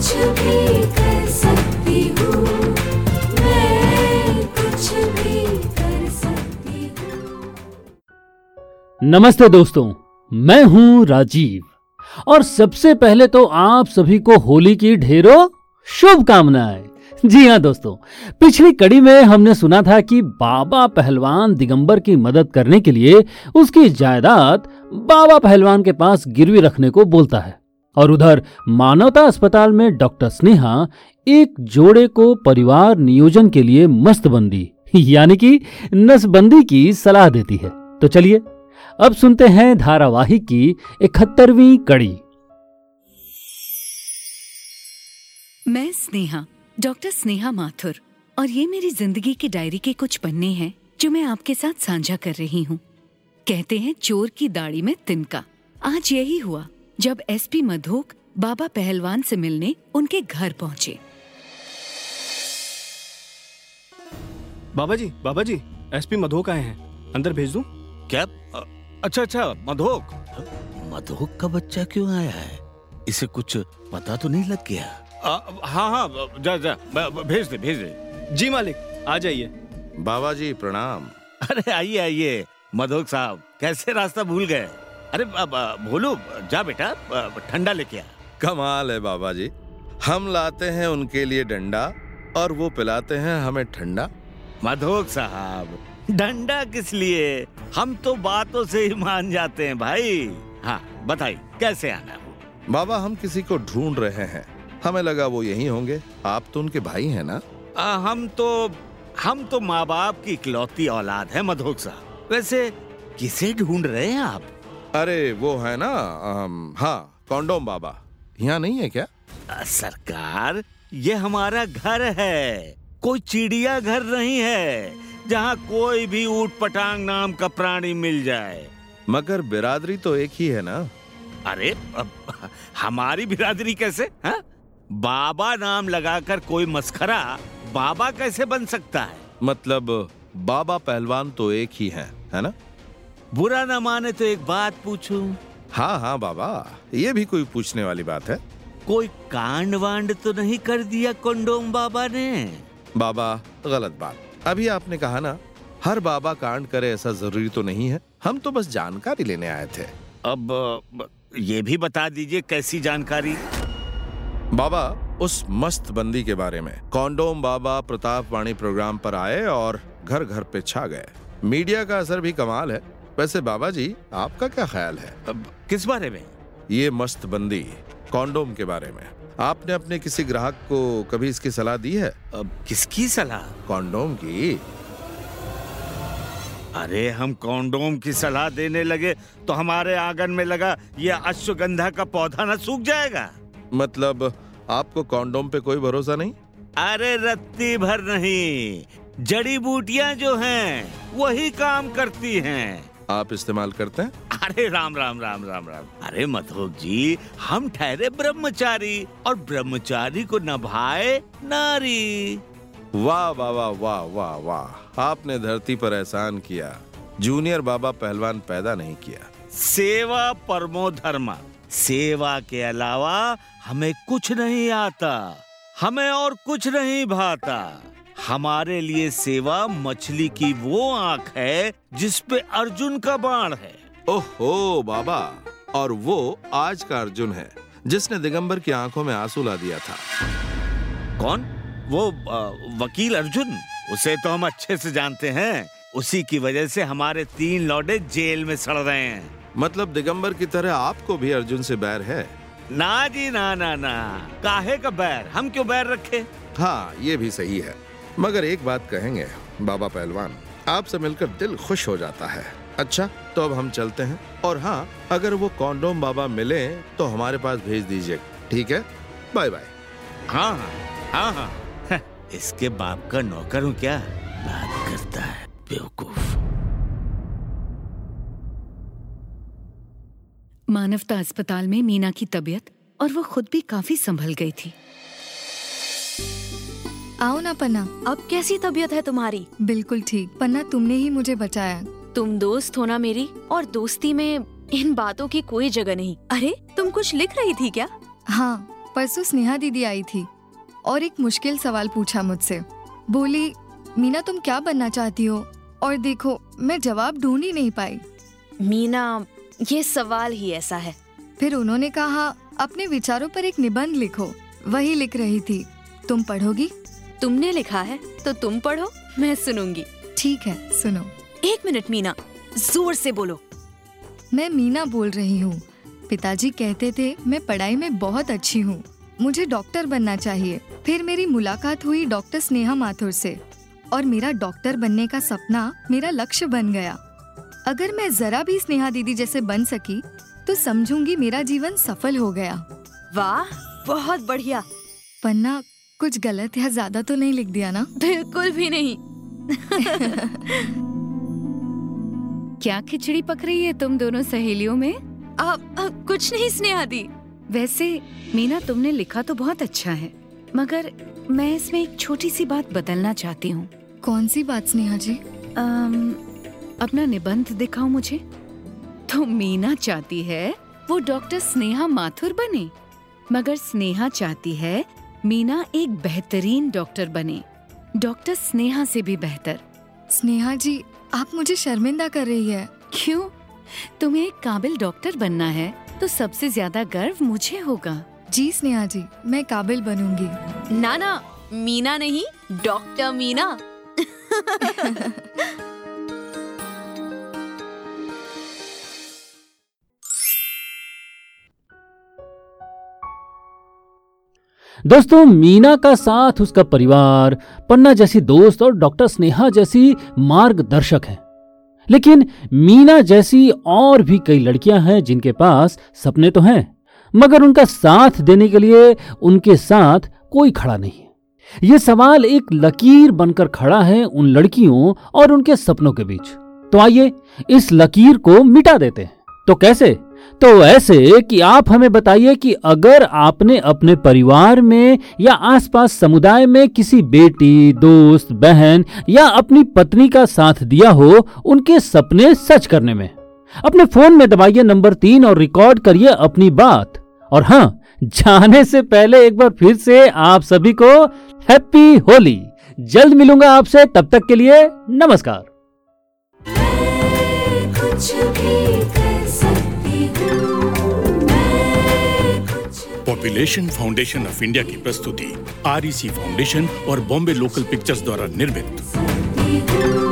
कुछ भी कर सकती हूँ, मैं कुछ भी कर सकती हूँ। नमस्ते दोस्तों, मैं हूँ राजीव और सबसे पहले तो आप सभी को होली की ढेरों शुभकामनाएं। जी हाँ दोस्तों, पिछली कड़ी में हमने सुना था कि बाबा पहलवान दिगंबर की मदद करने के लिए उसकी जायदाद बाबा पहलवान के पास गिरवी रखने को बोलता है और उधर मानवता अस्पताल में डॉक्टर स्नेहा एक जोड़े को परिवार नियोजन के लिए मस्तबंदी यानी कि नसबंदी की सलाह देती है। तो चलिए अब सुनते हैं धारावाहिक की 71वीं कड़ी। मैं स्नेहा, डॉक्टर स्नेहा माथुर, और ये मेरी जिंदगी की डायरी के कुछ पन्ने हैं जो मैं आपके साथ साझा कर रही हूँ। कहते हैं चोर की दाढ़ी में तिनका। आज यही हुआ जब एसपी मधोक बाबा पहलवान से मिलने उनके घर पहुँचे। बाबा जी, एसपी मधोक आए हैं, अंदर भेज दूं? क्या? अच्छा, मधोक। मधोक का बच्चा क्यों आया है? इसे कुछ पता तो नहीं लग गया? हाँ, जा, भेज दे। जी मालिक, आ जाइए। बाबा जी प्रणाम। अरे आइए मधोक साहब, कैसे रास्ता भूल गए? अरे भोलू, जा बेटा, ठंडा लेके आ। कमाल है बाबा जी, हम लाते हैं उनके लिए डंडा और वो पिलाते हैं हमें ठंडा। मधोक साहब, डंडा किस लिए? हम तो बातों से ही मान जाते हैं भाई। हाँ बताइए, कैसे आना है? बाबा, हम किसी को ढूंढ रहे हैं, हमें लगा वो यहीं होंगे। आप तो उनके भाई हैं ना? हम तो माँ बाप की इकलौती औलाद है मधोक साहब। वैसे किसे ढूंढ रहे हैं आप? अरे वो है ना, हाँ, कॉन्डोम बाबा। यहाँ नहीं है क्या? सरकार, ये हमारा घर है, कोई चिड़िया घर नहीं है जहाँ कोई भी ऊट पटांग नाम का प्राणी मिल जाए। मगर बिरादरी तो एक ही है ना? अरे हमारी बिरादरी कैसे? हाँ? बाबा नाम लगाकर कोई मस्खरा बाबा कैसे बन सकता है? मतलब बाबा पहलवान तो एक ही है ना? बुरा ना माने तो एक बात पूछूं? हाँ बाबा, ये भी कोई पूछने वाली बात है? कोई कांड वांड तो नहीं कर दिया कॉन्डोम बाबा ने? बाबा, गलत बात। अभी आपने कहा ना, हर बाबा कांड करे ऐसा जरूरी तो नहीं है। हम तो बस जानकारी लेने आए थे। अब ये भी बता दीजिए, कैसी जानकारी? बाबा, उस मस्त बंदी के बारे में। कॉन्डोम बाबा प्रताप वाणी प्रोग्राम पर आए और घर घर पे छा गए। मीडिया का असर भी कमाल है। वैसे बाबा जी, आपका क्या ख्याल है? अब किस बारे में? ये मस्त बंदी कॉन्डोम के बारे में। आपने अपने किसी ग्राहक को कभी इसकी सलाह दी है? अब किसकी सलाह? कॉन्डोम की। अरे हम कॉन्डोम की सलाह देने लगे तो हमारे आंगन में लगा ये अश्वगंधा का पौधा न सूख जाएगा। मतलब आपको कॉन्डोम पे कोई भरोसा नहीं? अरे रत्ती भर नहीं, जड़ी बूटियां जो हैं वही काम करती हैं। आप इस्तेमाल करते हैं? अरे राम। अरे मधोक जी, हम ठहरे ब्रह्मचारी और ब्रह्मचारी को नभाए नारी। वाह बाबा, वाह। आपने धरती पर एहसान किया, जूनियर बाबा पहलवान पैदा नहीं किया। सेवा परमो धर्मा। सेवा के अलावा हमें कुछ नहीं आता, हमें और कुछ नहीं भाता। हमारे लिए सेवा मछली की वो आंख है जिस पे अर्जुन का बाण है। ओहो बाबा, और वो आज का अर्जुन है जिसने दिगंबर की आंखों में आंसू ला दिया था। कौन? वो वकील अर्जुन? उसे तो हम अच्छे से जानते हैं। उसी की वजह से हमारे 3 लौंडे जेल में सड़ रहे हैं। मतलब दिगंबर की तरह आपको भी अर्जुन से बैर है? ना जी, ना। काहे का बैर? हम क्यों बैर रखे? हाँ, ये भी सही है। मगर एक बात कहेंगे बाबा पहलवान, आपसे मिलकर दिल खुश हो जाता है। अच्छा, तो अब हम चलते हैं। और हाँ, अगर वो कॉन्डोम बाबा मिले तो हमारे पास भेज दीजिए, ठीक है? Bye bye. हाँ। इसके बाप का नौकर हूँ क्या? बात करता है बेवकूफ। मानवता अस्पताल में मीना की तबीयत और वो खुद भी काफी संभल गई थी। आओ ना पन्ना, अब कैसी तबीयत है तुम्हारी? बिल्कुल ठीक। पन्ना, तुमने ही मुझे बचाया। तुम दोस्त हो ना मेरी, और दोस्ती में इन बातों की कोई जगह नहीं। अरे तुम कुछ लिख रही थी क्या? हाँ, परसों स्नेहा दीदी आई थी और एक मुश्किल सवाल पूछा मुझसे। बोली, मीना तुम क्या बनना चाहती हो? और देखो मैं जवाब ढूंढ ही नहीं पाई। मीना, ये सवाल ही ऐसा है। फिर उन्होंने कहा अपने विचारों पर एक निबंध लिखो। वही लिख रही थी। तुम पढ़ोगी? तुमने लिखा है तो तुम पढ़ो, मैं सुनूंगी। ठीक है, सुनो। 1 मिनट मीना, जोर से बोलो। मैं मीना बोल रही हूँ। पिताजी कहते थे मैं पढ़ाई में बहुत अच्छी हूँ, मुझे डॉक्टर बनना चाहिए। फिर मेरी मुलाकात हुई डॉक्टर स्नेहा माथुर से और मेरा डॉक्टर बनने का सपना मेरा लक्ष्य बन गया। अगर मैं जरा भी स्नेहा दीदी जैसे बन सकी तो समझूंगी मेरा जीवन सफल हो गया। वाह, बहुत बढ़िया। पन्ना, कुछ गलत या ज्यादा तो नहीं लिख दिया ना? बिल्कुल भी नहीं। क्या खिचड़ी पक रही है तुम दोनों सहेलियों में? कुछ नहीं स्नेहा दी। वैसे मीना, तुमने लिखा तो बहुत अच्छा है, मगर मैं इसमें एक छोटी सी बात बदलना चाहती हूँ। कौन सी बात स्नेहा जी? अपना निबंध दिखाओ मुझे। तो मीना चाहती है वो डॉक्टर स्नेहा माथुर बने, मगर स्नेहा चाहती है मीना एक बेहतरीन डॉक्टर बने, डॉक्टर स्नेहा से भी बेहतर। स्नेहा जी, आप मुझे शर्मिंदा कर रही है। क्यों? तुम्हें एक काबिल डॉक्टर बनना है तो सबसे ज्यादा गर्व मुझे होगा। जी स्नेहा जी, मैं काबिल बनूंगी। ना, मीना नहीं, डॉक्टर मीना। दोस्तों, मीना का साथ उसका परिवार, पन्ना जैसी दोस्त और डॉक्टर स्नेहा जैसी मार्गदर्शक हैं। लेकिन मीना जैसी और भी कई लड़कियां हैं जिनके पास सपने तो हैं, मगर उनका साथ देने के लिए उनके साथ कोई खड़ा नहीं है। ये सवाल एक लकीर बनकर खड़ा है उन लड़कियों और उनके सपनों के बीच। तो आइए इस लकीर को मिटा देते हैं। तो कैसे? तो ऐसे कि आप हमें बताइए कि अगर आपने अपने परिवार में या आसपास समुदाय में किसी बेटी, दोस्त, बहन या अपनी पत्नी का साथ दिया हो उनके सपने सच करने में, अपने फोन में दबाइए नंबर 3 और रिकॉर्ड करिए अपनी बात। और हाँ, जाने से पहले एक बार फिर से आप सभी को हैप्पी होली। जल्द मिलूंगा आपसे, तब तक के लिए नमस्कार। मैं कुछ भी कर सकती हूँ, मैं कुछ पॉपुलेशन फाउंडेशन ऑफ इंडिया की प्रस्तुति REC फाउंडेशन और बॉम्बे लोकल पिक्चर्स द्वारा निर्मित। भी हूँ।